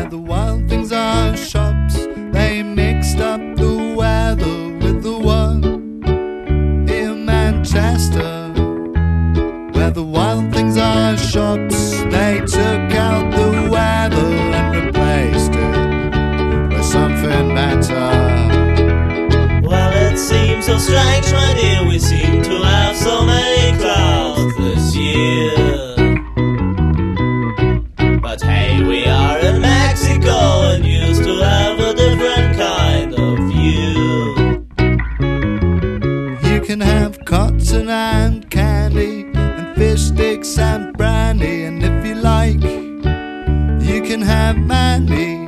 where the wild things are shops. They mixed up the weather with the one in Manchester, where the wild things are shops. They took out the weather and replaced it with something better. Well, it seems so strange, my dear, we seem to have so many clouds this year. But hey, we are in Mexico and used to have a different kind of view. You can have cotton and candy and fish sticks and brandy, and if you like, you can have Mandy